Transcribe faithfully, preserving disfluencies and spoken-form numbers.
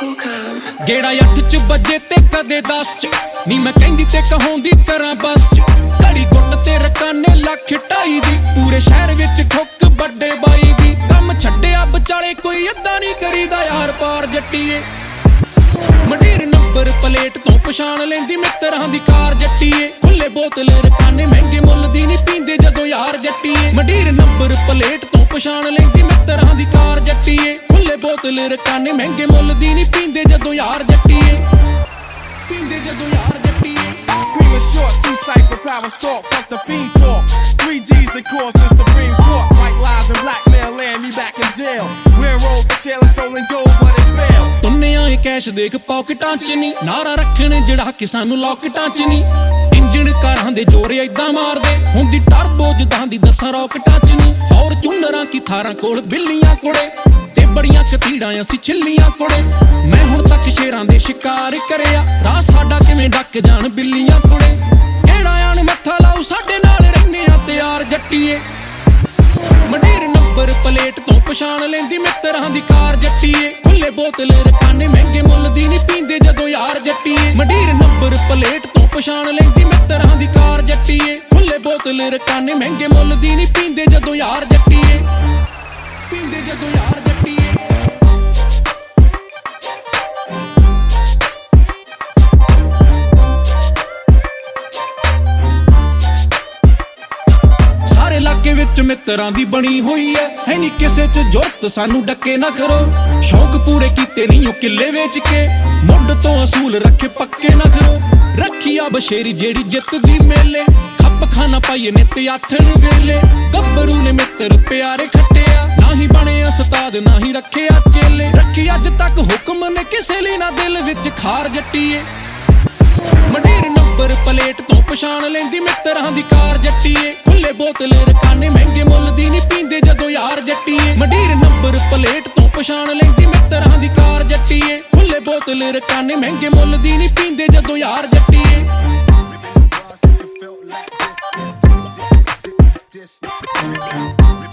गेड़ा अठ च बजे ते कदे दस च नी मैं कहंदी ते कहाउंदी करा बस च घड़ी गुट ते रकाने लख ढाई दी पूरे शहर विच ठुक बड़े बाई दी कम छड्डिया बचाले कोई अद्दा नहीं करीदा यार पार जट्टीए मंडीर नंबर प्लेट तो पछाण लेंदी मित्तरां दी कार जट्टीए खुले बोतल रकाने महंगे मुल दी नहीं पींदे जदों यार जट्टीए मंडीर नंबर प्लेट तो पछाण लेंदी मित्तरां दी कार जट्टीए खुले बोतल रकाने महंगे मुल दी नहीं पींदे जदों यार जट्टीए पींदे जदों यार जट्टीए Cream is short, two-cycle power stalk, plus the fiend talk. Three G's that cause the Supreme Court. White lies and blackmail land me back in jail. We're roll for sale and stolen gold, but it failed. तुन्ने आए cash देख पॉकेटां च नी नारा रखने जड़ा कि सानू लॉकेटां च नी engine कारां दे जोरे ऐदां मारदे हुंदी टर्बो जदां दी दसां रॉकेटां च नी फॉर्चूनरां की थारां कोल बिल्लियां कुड़े ते बड़ियां कतीड़ां असीं छिल्लियां कुड़े मैं हुण तक शेरां दे शिकार करिया राह साडा किवें डक जाण बिल्लियां कुड़े केड़ा आण मत्था लाऊ साडे नाल रहिने आ ते यार जट्टीए मंडीर नंबर प्लेट तो पछाण लेंदी मित्तरां दी कार जट्टीए खुले बोतल रकाने महंगे मुल दी नहीं पींदे जदों यार जट्टीए मंडीर नंबर प्लेट तो पछाण लेंदी मित्तरां दी कार जट्टीए खुले बोतल रकाने महंगे मुल दी नहीं पींदे जदों यार जट्टीए पींदे जदों यार जट्टीए इलाके विच मित्तरां दी बनी हुई है है नी किसे च जुरत सानू डके ना करो शौक पूरे कीते नहीं ओ किले वेच के मुंड तो असूल रखे पक्के ना करो रखिया बशेरी जेड़ी जित दी मेले खप खाना पाइए ने ते आथण वेले गब्बरू ने मित्र प्यारे खट्टिया ना ही बने उस्ताद ना ही रखे चेले रखी अज तक हुक्म ने किसे ली ना दिल विच खार जट्टीए मंडीर नंबर प्लेट तो पछाण लेंदी मित्तरां दी कार जट्टीए खुले बोतल रकाने महंगे मुल दी नहीं पींदे जदों यार जट्टीए मंडीर नंबर प्लेट तो पछाण लेंदी मित्तरां दी कार जट्टीए खुले बोतल रकाने महंगे मुल दी नहीं पींदे जदों यार जट्टीए